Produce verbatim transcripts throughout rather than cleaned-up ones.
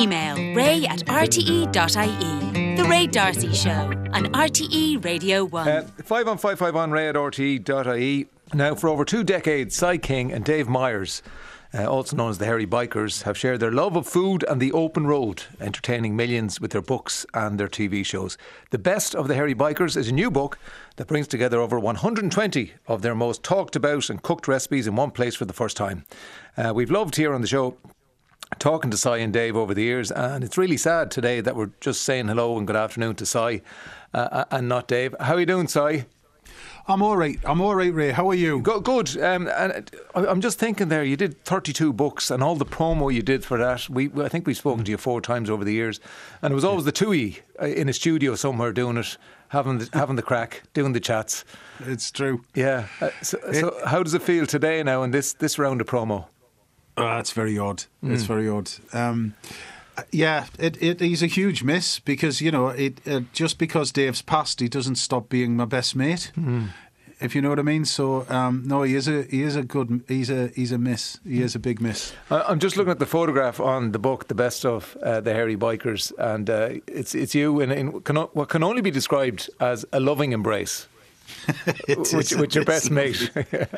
Email ray at r t e dot i e. The Ray D'Arcy Show on R T E Radio one. Uh, five on five five on ray at r t e dot i e. Now, for over two decades, Cy King and Dave Myers, Uh, also known as the Hairy Bikers, have shared their love of food and the open road, entertaining millions with their books and their T V shows. The Best of the Hairy Bikers is a new book that brings together over one hundred twenty of their most talked about and cooked recipes in one place for the first time. Uh, we've loved here on the show talking to Cy and Dave over the years, and it's really sad today that we're just saying hello and good afternoon to Cy uh, and not Dave. How are you doing, Cy? I'm all right. I'm all right, Ray. How are you? Go, good. Um, and I'm just thinking there, you did thirty-two books and all the promo you did for that. We, I think we've spoken to you four times over the years, and it was always the two of you in a studio somewhere doing it, having the, having the crack, doing the chats. It's true. Yeah. Uh, so, so how does it feel today now in this, this round of promo? Oh, it's very odd. Mm. It's very odd. Um, yeah, it, it is a huge miss because, you know, it uh, just because Dave's passed, he doesn't stop being my best mate. Mm. If you know what I mean. So um, no, he is a he is a good he's a he's a miss. He is a big miss. I'm just looking at the photograph on the book, The Best of uh, the Hairy Bikers, and uh, it's it's you in, in can, what can only be described as a loving embrace. With, is, with your best mate.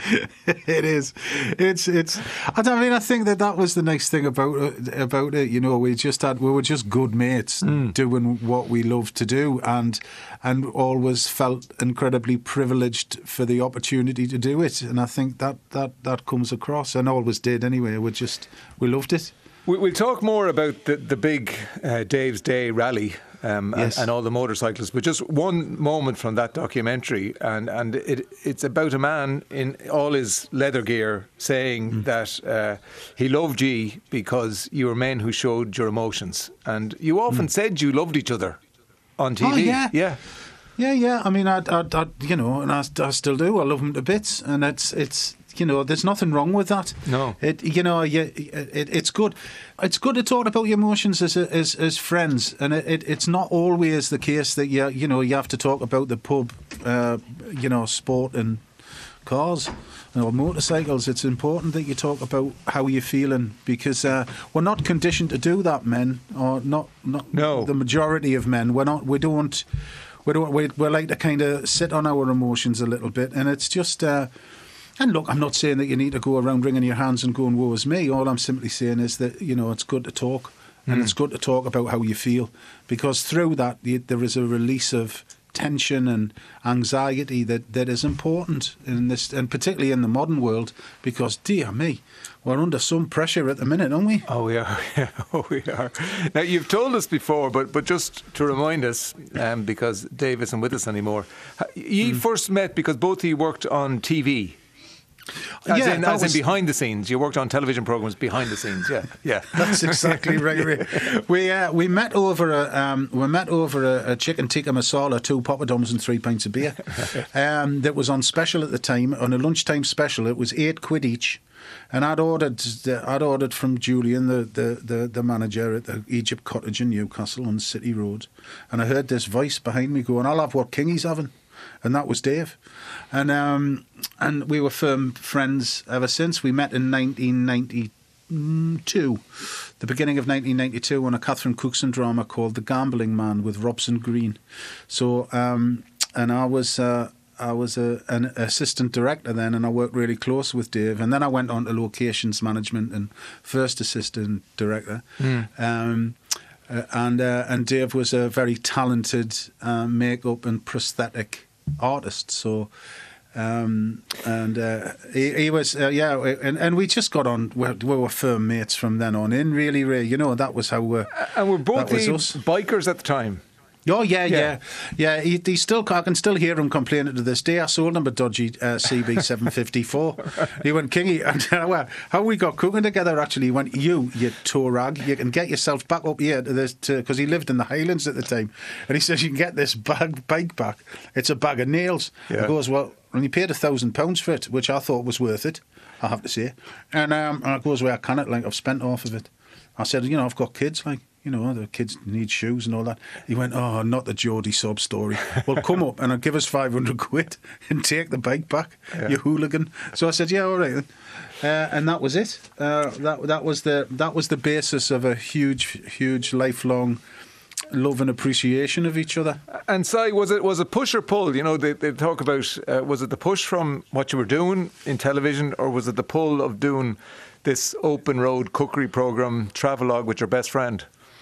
It is. It's it's. I don't I mean. I think that that was the nice thing about it, about it. You know, we just had we were just good mates mm. doing what we loved to do, and and always felt incredibly privileged for the opportunity to do it. And I think that that that comes across, and always did anyway. We just we loved it. We'll talk more about the the big uh, Dave's Day rally. Um, yes. and, and all the motorcyclists, but just one moment from that documentary, and, and it, it's about a man in all his leather gear saying mm. that uh, he loved you because you were men who showed your emotions, and you often mm. said you loved each other on T V. Oh, yeah, yeah, yeah, yeah. I mean, I, I, I you know, and I, I still do. I love him to bits, and it's it's. You know, there's nothing wrong with that. No, it. You know, you, it, it's good. It's good to talk about your emotions as as, as friends, and it, it, it's not always the case that you you know you have to talk about the pub, uh, you know, sport and cars or motorcycles. It's important that you talk about how you're feeling because uh, we're not conditioned to do that, men, or not not no. the majority of men. We're not. We don't. We don't. We, we like to kind of sit on our emotions a little bit, and it's just. Uh, And look, I'm not saying that you need to go around wringing your hands and going, woe is me. All I'm simply saying is that, you know, it's good to talk. And mm. it's good to talk about how you feel. Because through that, you, there is a release of tension and anxiety that, that is important in this, and particularly in the modern world. Because, dear me, we're under some pressure at the minute, aren't we? Oh, we are. Oh, we are. Now, you've told us before, but but just to remind us, um, because Dave isn't with us anymore, you mm. first met because both of you worked on T V. As, yeah, in, as in behind the scenes. You worked on television programmes behind the scenes. Yeah, yeah. That's exactly right. Yeah. We uh, we met over a um, we met over a, a chicken tikka masala, two poppadoms and three pints of beer. um, that was on special at the time, on a lunchtime special. It was eight quid each, and I'd ordered I'd ordered from Julian, the, the, the, the manager at the Egypt Cottage in Newcastle on City Road, and I heard this voice behind me going, "I'll have what Kingy's having." And that was Dave, and um, and we were firm friends ever since. We met in nineteen ninety-two, the beginning of nineteen ninety-two, on a Catherine Cookson drama called The Gambling Man with Robson Green. So, um, and I was uh, I was a, an assistant director then, and I worked really close with Dave. And then I went on to locations management and first assistant director. Mm. Um, uh, and uh, and Dave was a very talented uh, makeup and prosthetic artist, so um, and uh, he, he was uh, yeah, and, and we just got on. We, we were firm mates from then on in. Really, really, you know, that was how we. And we're both the bikers at the time. Oh yeah, yeah, yeah. yeah he, he still, I can still hear him complaining to this day. I sold him a dodgy uh, C B seven fifty-four. He went, Kingy, and uh, well, how we got cooking together. Actually, he went, you, you tow rag, you can get yourself back up here to this, because he lived in the Highlands at the time, and he says you can get this bag bike back. It's a bag of nails. Yeah. He goes, well, and he paid a thousand pounds for it, which I thought was worth it, I have to say. And um, and I goes, well, I cannot, like I've spent half of it. I said, you know, I've got kids, like. You know, the kids need shoes and all that. He went, oh, not the Geordie sob story. Well, come up and I'll give us five hundred quid and take the bike back, yeah. you hooligan. So I said, yeah, all right then. Uh, and that was it. Uh, that that was the that was the basis of a huge, huge, lifelong love and appreciation of each other. And Si, was it was it push or pull? You know, they, they talk about, uh, was it the push from what you were doing in television, or was it the pull of doing this open road cookery programme, Travelog, with your best friend?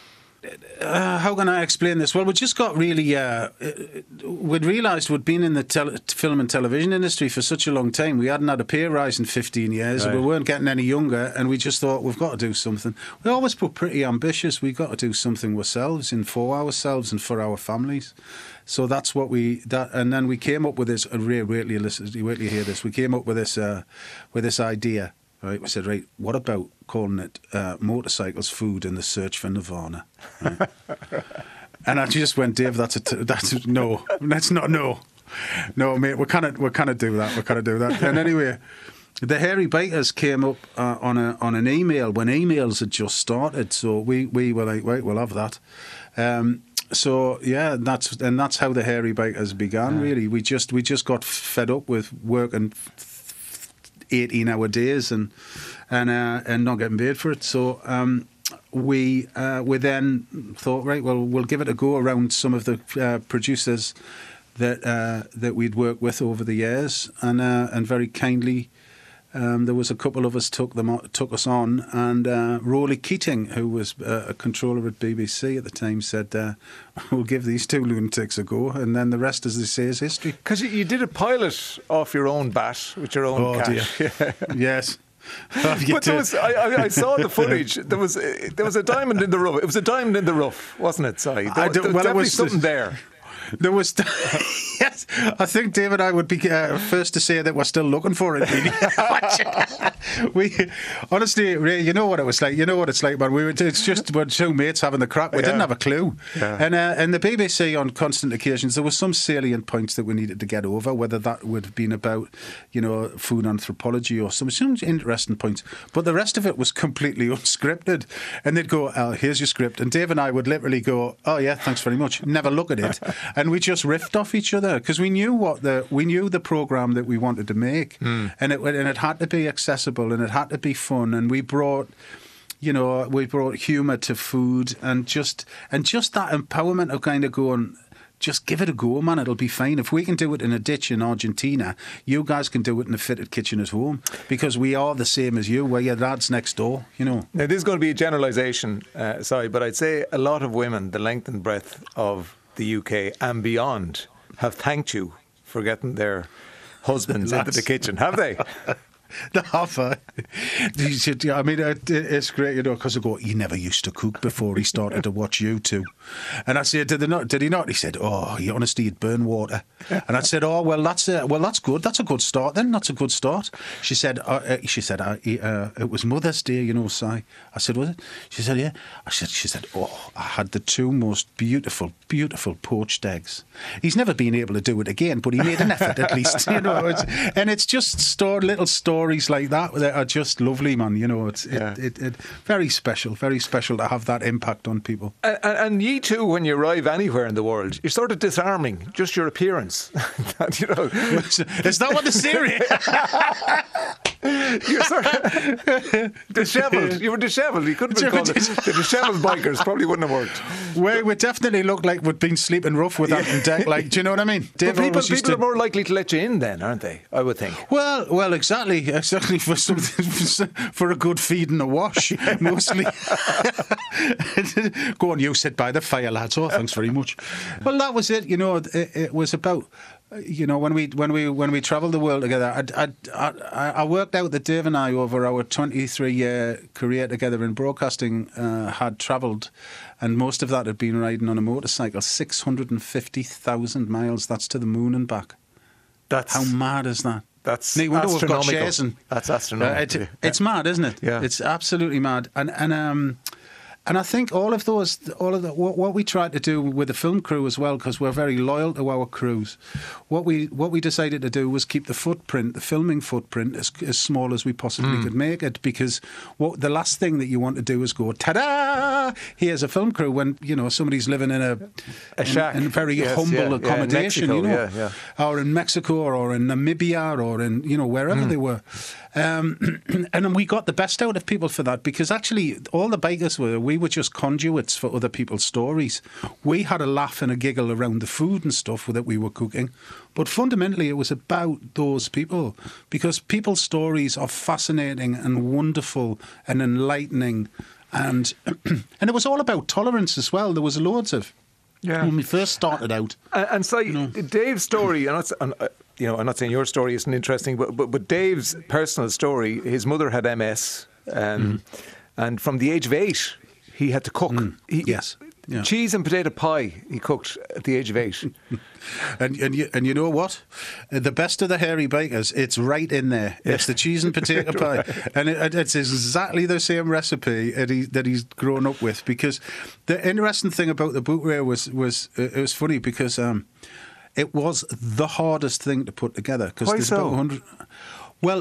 Uh, how can I explain this? Well, we just got really, uh, we'd realised we'd been in the tele- film and television industry for such a long time. We hadn't had a pay rise in fifteen years. Right. We weren't getting any younger, and we just thought, we've got to do something. We always were pretty ambitious. We've got to do something ourselves, and for ourselves and for our families. So that's what we, that, and then we came up with this, and wait, wait till you listen, wait till you hear this. We came up with this, uh, with this idea. Right, we said, right, what about calling it uh, Motorcycles, Food and the Search for Nirvana? Right? And I just went, Dave, that's a t- that's a, no, that's not no, no, mate. We kind of we kind of do that. We kind of do that. And anyway, the Hairy Bikers came up uh, on a on an email when emails had just started. So we, we were like, right, we'll have that. Um, so yeah, that's and that's how the Hairy Bikers began. Yeah. Really, we just we just got fed up with working eighteen hour days and and uh, and not getting paid for it. So um, we uh, we then thought, right, well, we'll give it a go around some of the uh, producers that uh, that we'd worked with over the years, and uh, and very kindly. Um, there was a couple of us took them on, took us on, and uh, Rowley Keating, who was uh, a controller at B B C at the time, said, uh, "We'll give these two lunatics a go," and then the rest, as they say, is history. Because you, you did a pilot off your own bat with your own oh, cash. Dear. Yes. Oh, but there was, I, I, I saw the footage. There was there was a diamond in the rough. It was a diamond in the rough, wasn't it, Si? There, I there was well, definitely was something the, there. There was, yes. I think Dave and I would be uh, first to say that we're still looking for it. Really. we honestly, you know what it was like. You know what it's like, man. We were. It's just we're two mates having the crack. We yeah. didn't have a clue. Yeah. And uh, and the B B C on constant occasions, there were some salient points that we needed to get over. Whether that would have been about, you know, food anthropology or some some interesting points. But the rest of it was completely unscripted. And they'd go, oh, "Here's your script," and Dave and I would literally go, "Oh yeah, thanks very much." Never look at it. And we just riffed off each other because we knew what the we knew the program that we wanted to make, mm. and it and it had to be accessible and it had to be fun. And we brought, you know, we brought humour to food and just and just that empowerment of kind of going, just give it a go, man. It'll be fine. If we can do it in a ditch in Argentina, you guys can do it in a fitted kitchen at home because we are the same as you. We're your lads next door, you know. Now this is going to be a generalisation, uh, sorry, but I'd say a lot of women, the length and breadth of the U K and beyond, have thanked you for getting their husbands into the kitchen, have they? The offer. I mean, it's great, you know, because I go, he never used to cook before he started to watch you two. And I said, did, they not, did he not? He said, oh, he honestly, he'd burn water. And I said, oh, well, that's a, well, that's good. That's a good start then. That's a good start. She said, uh, she said, uh, uh, it was Mother's Day, you know, Si. I said, was it? She said, yeah. I said, she said, oh, I had the two most beautiful, beautiful poached eggs. He's never been able to do it again, but he made an effort at least, you know. It's, and it's just store, little stories like that that are just lovely, man. You know, it's yeah. it, it, it very special, very special to have that impact on people. And, and, and ye too, when you arrive anywhere in the world, you're sort of disarming. Just your appearance, you know. Is that what the series? You're sort of dishevelled. You were dishevelled. You couldn't have been called it. The dishevelled bikers probably wouldn't have worked. Well, we definitely looked like we'd been sleeping rough with that yeah. deck. Like, do you know what I mean? Dave but people, people to... are more likely to let you in then, aren't they? I would think. Well, well, exactly, exactly for something for a good feed and a wash, mostly. Go on, you sit by the fire, lads. Oh, thanks very much. Well, that was it. You know, it, it was about. You know, when we when we when we travelled the world together, I, I, I, I worked out that Dave and I, over our twenty-three year career together in broadcasting, uh, had travelled, and most of that had been riding on a motorcycle, six hundred and fifty thousand miles. That's to the moon and back. That's how mad is that? That's now, we know we've got shares and, that's astronomical. Uh, it, yeah. It's mad, isn't it? Yeah, it's absolutely mad. And and um. And I think all of those, all of the, what, what we tried to do with the film crew as well, because we're very loyal to our crews, what we what we decided to do was keep the footprint, the filming footprint, as, as small as we possibly mm. could make it. Because what the last thing that you want to do is go, ta-da! ah, here's a film crew when, you know, somebody's living in a, a in, shack. in very yes, humble yeah, accommodation, yeah, you know, yeah, yeah. or in Mexico or in Namibia or in, you know, wherever mm. they were. Um, and then we got the best out of people for that, because actually all the bikers were, we were just conduits for other people's stories. We had a laugh and a giggle around the food and stuff that we were cooking. But fundamentally, it was about those people, because people's stories are fascinating and wonderful and enlightening. And and it was all about tolerance as well. There was loads of, yeah. when we first started out. And, and so, you know, Dave's story, and, and uh, you know, I'm not saying your story isn't interesting, but but, but Dave's personal story, his mother had M S, um, mm. and from the age of eight, he had to cook. Mm. He, yes. Yeah. Cheese and potato pie he cooked at the age of eight. and and you, and you know what? The best of the hairy bikers, it's right in there. Yeah. It's the cheese and potato pie. And it, it's exactly the same recipe that, he, that he's grown up with. Because the interesting thing about the boot rail was, was uh, it was funny because um, it was the hardest thing to put together. Cause Why there's so? About one hundred Well,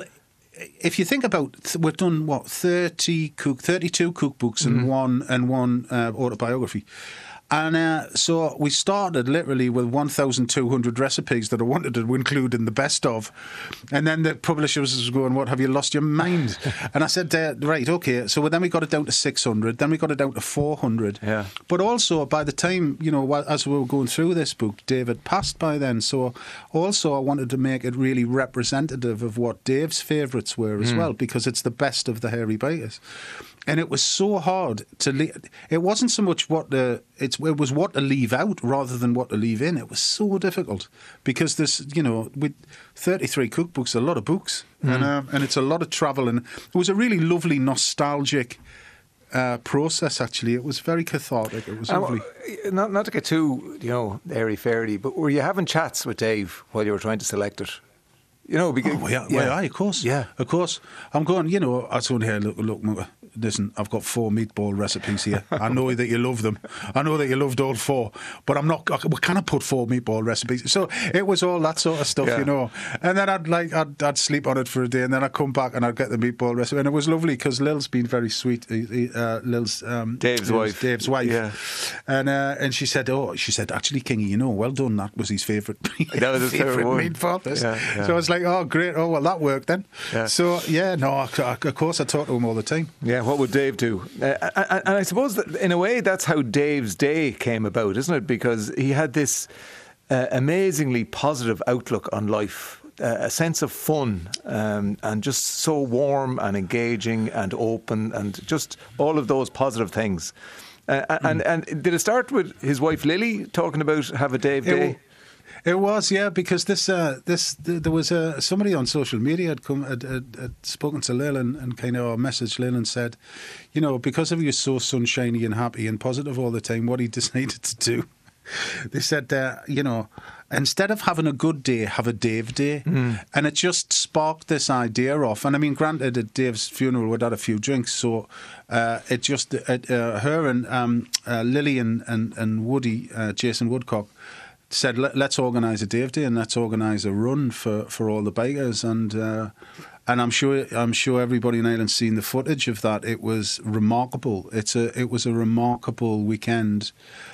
if you think about, we've done what thirty cook, thirty-two cookbooks and mm. one and one uh, autobiography, and uh, so we started literally with one thousand two hundred recipes that I wanted to include in the best of, and then the publisher was going, "What, have you lost your mind?" And I said, uh, "Right, okay." So then we got it down to six hundred, then we got it down to four hundred. Yeah. But also, by the time, you know, as we were going through this book, David passed by then. So also, I wanted to make it really representative of what Dave's favourites were as mm. well, because it's the best of the hairy biters. And it was so hard to leave. It wasn't so much what the it's it was what to leave out rather than what to leave in. It was so difficult because there's, you know, with thirty-three cookbooks, a lot of books, mm. and uh, and it's a lot of travel, and it was a really lovely nostalgic uh, process. Actually, it was very cathartic. It was lovely. Um, not not to get too, you know, airy fairy, but were you having chats with Dave while you were trying to select it? You know, because, oh, yeah, yeah. well, aye, of course, yeah, of course. I'm going. You know, I was going here. Look, look. Listen, I've got four meatball recipes here. I know that you love them. I know that you loved all four, but I'm not. We cannot put four meatball recipes. So it was all that sort of stuff, yeah. you know. And then I'd like I'd, I'd sleep on it for a day, and then I'd come back and I'd get the meatball recipe, and it was lovely because Lil's been very sweet. Uh, Lil's um, Dave's Lil's, wife, Dave's wife, yeah. And uh, and she said, oh, she said, actually, Kingy, you know, well done. That was his favourite. That was his favourite meatball. Yeah, yeah. So I was like, oh, great. Oh, well, that worked then. Yeah. So yeah, no, of course I talk to him all the time. Yeah, what would Dave do? Uh, and, and I suppose that in a way that's how Dave's day came about, isn't it? Because he had this uh, amazingly positive outlook on life, uh, a sense of fun, um, and just so warm and engaging and open, and just all of those positive things. Uh, mm. and, and did it start with his wife Lily talking about have a Dave day? It, It was, yeah, because this, uh, this, th- there was uh, somebody on social media had come, had, had, had spoken to Lil and, and kind of messaged Lil and said, you know, because of you so sunshiny and happy and positive all the time, what he decided to do, they said, uh, you know, instead of having a good day, have a Dave day, mm. and it just sparked this idea off. And I mean, granted, at Dave's funeral, we'd had a few drinks, so uh, it just, it, uh, her and um, uh, Lily and and, and Woody, uh, Jason Woodcock, said, Let, let's organise a Dave Day and let's organise a run for, for all the bikers, and uh, and I'm sure I'm sure everybody in Ireland's seen the footage of that. It was remarkable. It's a it was a remarkable weekend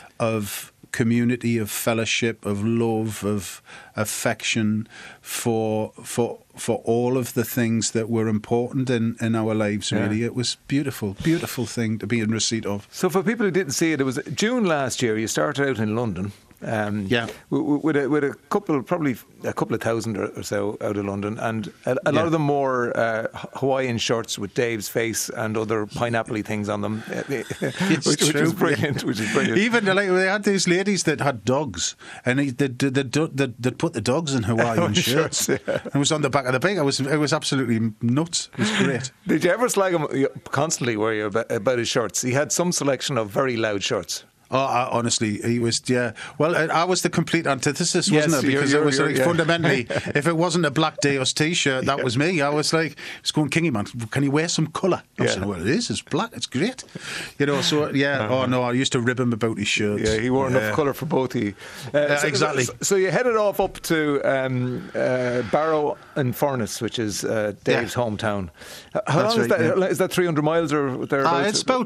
of community, of fellowship, of love, of affection for for for all of the things that were important in, in our lives. Really, yeah. It was beautiful, beautiful thing to be in receipt of. So for people who didn't see it, it was June last year. You started out in London. Um, yeah, with, with, a, with a couple, probably a couple of thousand or, or so out of London, and a, a yeah. lot of them more uh, Hawaiian shirts with Dave's face and other pineapple-y things on them, which, which is brilliant. Which is brilliant. Even like they had these ladies that had dogs, and they they they they put the dogs in Hawaiian shirts. shirts yeah. And it was on the back of the bike. I was it was absolutely nuts. It was great. Did you ever slag him constantly? Were you about, about his shirts? He had some selection of very loud shirts. Oh, I, honestly, he was, yeah. Well, I, I was the complete antithesis, yes, wasn't it? Because you're, you're, it was like, yeah. fundamentally, if it wasn't a Black Deus T-shirt, that yeah. was me. I was like, it's going, Kingy, man, can you wear some colour? I yeah. said, well, it is. It's black. It's great. You know, so, yeah. Uh-huh. Oh, no, I used to rib him about his shirts. Yeah, he wore yeah. enough colour for both of you. Uh, uh, so, exactly. So, so you headed off up to um, uh, Barrow and Furness, which is uh, Dave's yeah. hometown. How That's long is right, that? Yeah. Is that three hundred miles or thereabouts? Uh, it's about...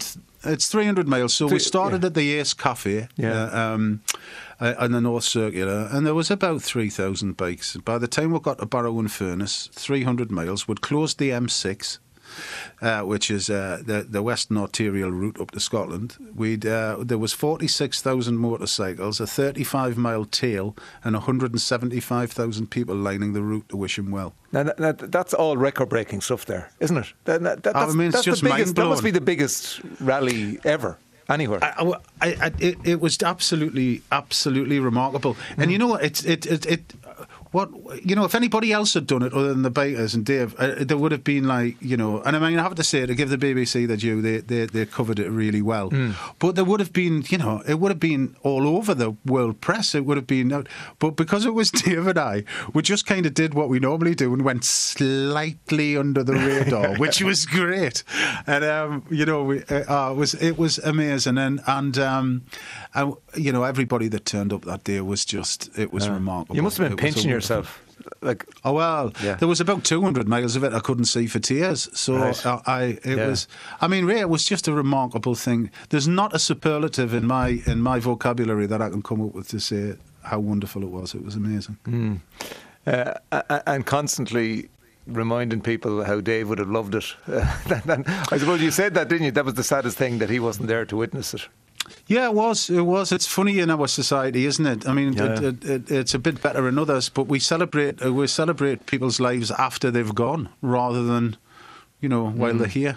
it's three hundred miles. So Three- we started yeah. at the Ace Cafe Yeah. uh, um, uh, on the North Circular, and there was about three thousand bikes. By the time we got to Barrow and Furness, three hundred miles, we'd closed the M six. Uh, which is uh, the the Western Arterial route up to Scotland. We'd uh, there was forty six thousand motorcycles, a thirty five mile tail, and one hundred and seventy five thousand people lining the route to Wisham Well. Now that, that, that's all record-breaking stuff, there, isn't it? That, that, that, that's, I mean, it's that's just the biggest. That mind-blowing. must be the biggest rally ever, anywhere. I, I, I, it, it was absolutely, absolutely remarkable. And you know what? It's it, it, it. What you know, if anybody else had done it other than the bikers and Dave, uh, there would have been like you know. And I mean, I have to say, to give the B B C the due, they they, they covered it really well. Mm. But there would have been, you know, it would have been all over the world press. It would have been, but because it was Dave and I, we just kind of did what we normally do and went slightly under the radar, which was great. And um, you know, we, uh, it was it was amazing, and and um, and, you know, everybody that turned up that day was just it was Yeah. remarkable. You must have been It was a pinching wonderful- yourself, like. Oh well, Yeah. there was about two hundred miles of it I couldn't see for tears. So Right. uh, I, it Yeah. was. I mean, really, it was just a remarkable thing. There's not a superlative in my in my vocabulary that I can come up with to say how wonderful it was. It was amazing. Mm. Uh, a- and constantly reminding people how Dave would have loved it. Uh, and I suppose you said that, didn't you? That was the saddest thing, that he wasn't there to witness it. Yeah, it was. It was. It's funny in our society, isn't it? I mean, Yeah. it, it, it, it's a bit better in others, but we celebrate uh, we celebrate people's lives after they've gone, rather than, you know, while they're here.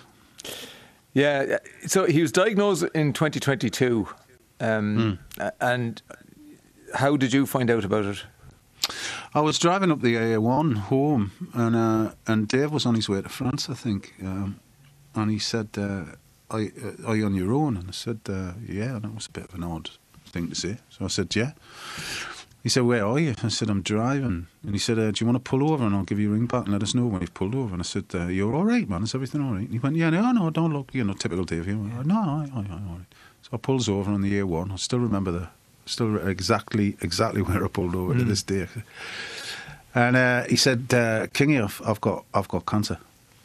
Yeah, so he was diagnosed in twenty twenty-two. Um, Hmm. And how did you find out about it? I was driving up the A one home, and uh, and Dave was on his way to France, I think, um, and he said, uh, "Are, you- are you on your own?" And I said, uh, "Yeah." And that was a bit of an odd thing to say, so I said, "Yeah." He said, "Where are you?" I said, "I'm driving." And he said, uh, "Do you want to pull over and I'll give you a ring back and let us know when you've pulled over?" And I said, uh, "You're all right, man. Is everything all right?" And he went, "Yeah, no, no, don't look, you know, typical Dave." He went, "No, no, no, no, all right." So I pulls over on the A one. I still remember the, still re- exactly, exactly where I pulled over to this day. And uh, he said, uh, "Kingy, I've, I've got, I've got cancer."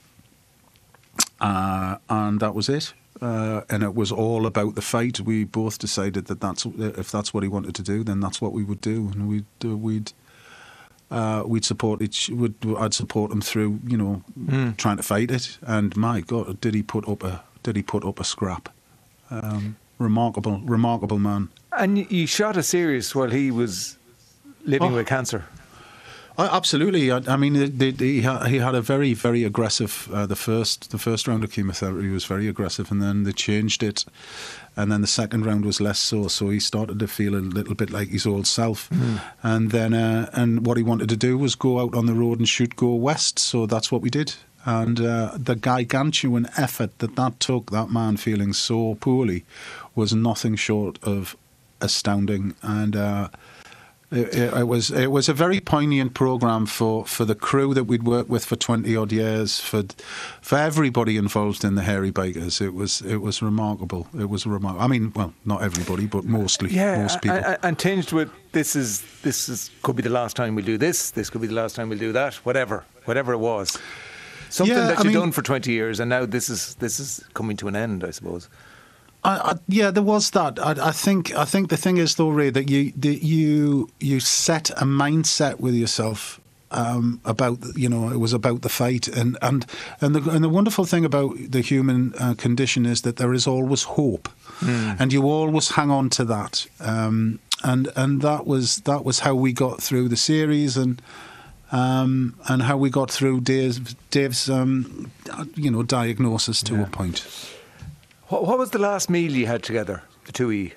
Uh, and that was it. Uh, and it was all about the fight. We both decided that that's if that's what he wanted to do, then that's what we would do, and we'd uh, we'd uh, we'd support each. Would I'd support him through, you know, Mm. trying to fight it. And my God, did he put up a did he put up a scrap? Um, remarkable, remarkable man. And y- you shot a series while he was living Oh. with cancer. Uh, absolutely. I, I mean, the, the, he, had, he had a very, very aggressive. Uh, the first, the first round of chemotherapy was very aggressive, and then they changed it, and then the second round was less so. So he started to feel a little bit like his old self, Mm. and then uh, and what he wanted to do was go out on the road and shoot Go West. So that's what we did. And uh, the gargantuan effort that that took, that man feeling so poorly, was nothing short of astounding. And uh, it, it, it was it was a very poignant programme for, for the crew that we'd worked with for twenty odd years, for for everybody involved in the Hairy Bikers. It was it was remarkable. It was remarkable. I mean, well, not everybody, but mostly Yeah, most people. and, and- and tinged with this is this is could be the last time we'll do this. This could be the last time we'll do that. Whatever, whatever it was, something Yeah, that I you've mean- done for twenty years, and now this is this is coming to an end, I suppose. I, I, yeah, there was that. I, I think. I think the thing is, though, Ray, that you that you you set a mindset with yourself um, about, you know, it was about the fight, and and and the and the wonderful thing about the human uh, condition is that there is always hope, Mm. and you always hang on to that. Um, and and that was that was how we got through the series, and. Um, and how we got through Dave's, Dave's um, you know, diagnosis to Yeah. a point. What, what was the last meal you had together, the two of you?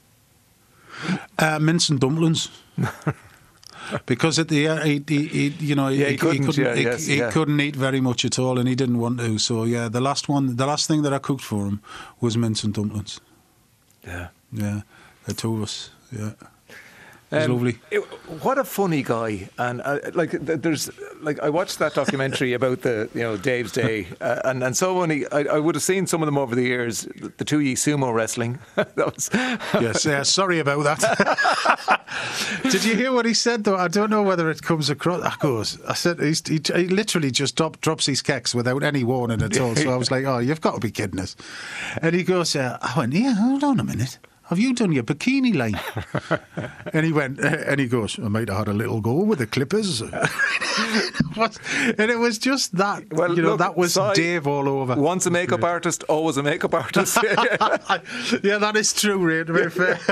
Uh, mince and dumplings. Because at the end, he, he, he, you know, Yeah, he, he couldn't, couldn't, yeah, he, yes, he yeah. couldn't eat very much at all, and he didn't want to. So yeah, the last one, the last thing that I cooked for him was mince and dumplings. Yeah. Yeah, the two of us. Yeah. He's Um, lovely. it- what a funny guy, and uh, like th- there's like I watched that documentary about the you know Dave's Day, uh, and and so many. I, I would have seen some of them over the years. The two ye sumo wrestling. that was Yes, yeah, sorry about that. Did you hear what he said, though? I don't know whether it comes across. I goes, I said, he's, he, he literally just drop, drops his kecks without any warning at all. So I was like, oh, you've got to be kidding us. And he goes, uh, I went, yeah, hold on a minute. Have you done your bikini line? And he went, and he goes, I might have had a little go with the Clippers. And it was just that, Well, you know, look, that was Si, Dave all over. once a makeup artist, always a makeup artist. Yeah, that is true, Ray, to be fair.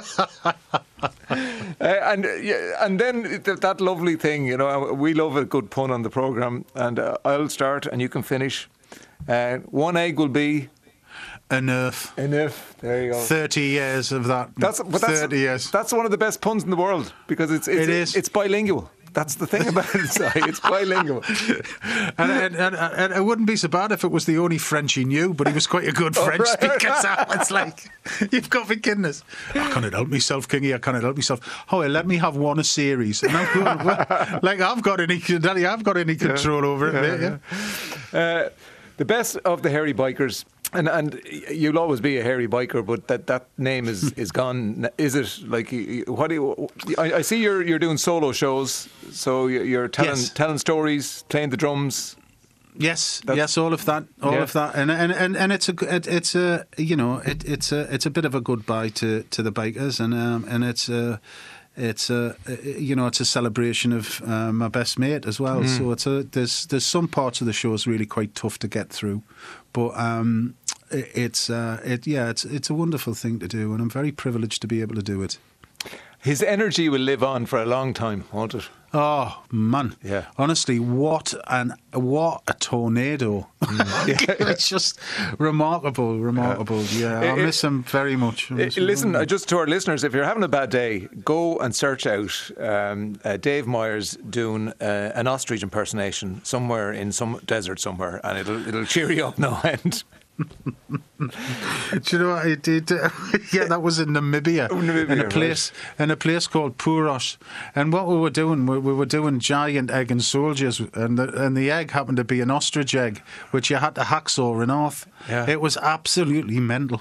Uh, and yeah, and then th- that lovely thing, you know, we love a good pun on the programme, and uh, I'll start and you can finish. Uh, one egg will be Enough. enough. There you go. thirty years of that. That's, but that's, thirty years. That's one of the best puns in the world because it's it's, It is. it's bilingual. That's the thing about it, Si. It's bilingual. And, and, and, and it wouldn't be so bad if it was the only French he knew, but he was quite a good French right. speaker. So it's like, you've got to be kidding us. I can't help myself, Kingy. I can't help myself. Oh, let me have one a series. And I'm going, well, like, I've got any, Daddy, I've got any control over it, mate, yeah. Uh, the best of the hairy bikers. And and you'll always be a hairy biker, but that, that name is, is gone. Is it like what do you? I, I see you're you're doing solo shows, so you're telling Yes. telling stories, playing the drums. Yes, That's- yes, all of that, all Yeah. of that, and and and, and it's a it, it's a you know it, it's a it's a bit of a goodbye to, to the bikers, and um, and it's a it's a you know it's a celebration of uh, my best mate as well. So it's a there's there's some parts of the show is really quite tough to get through, but um, it, it's uh, it yeah it's it's a wonderful thing to do, and I'm very privileged to be able to do it. His energy will live on for a long time, won't it? Oh man! Yeah. Honestly, what an what a tornado! It's just remarkable, remarkable. Yeah, I It- it- miss him very much. I Uh, miss him Listen, very uh, much. just to our listeners, if you're having a bad day, go and search out um, uh, Dave Myers doing uh, an ostrich impersonation somewhere in some desert somewhere, and it'll it'll cheer you up no end. Do you know what I did? Yeah, that was in Namibia, Oh, Namibia, in a place in a place called Puros. And what we were doing, we, we were doing giant egg and soldiers, and the, and the egg happened to be an ostrich egg, which you had to hacksaw in half. Yeah. It was absolutely mental.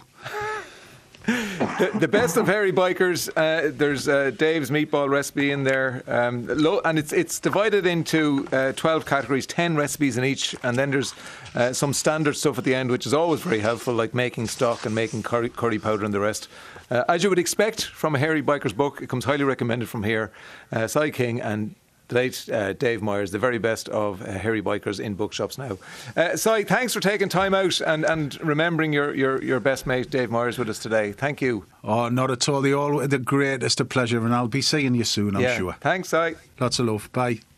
The, the best of hairy bikers. Uh, there's uh, Dave's meatball recipe in there, um, lo- and it's it's divided into uh, twelve categories, ten recipes in each, and then there's uh, some standard stuff at the end, which is always very helpful, like making stock and making curry, curry powder and the rest. Uh, as you would expect from a hairy biker's book, it comes highly recommended from here. Uh, Si King and the late uh, Dave Myers, the very best of uh, hairy bikers in bookshops now. Uh, Si, thanks for taking time out and, and remembering your, your, your best mate Dave Myers with us today. Thank you. Oh, not at all. The all the greatest of pleasure, and I'll be seeing you soon, I'm yeah. sure. Thanks, Si. Lots of love. Bye.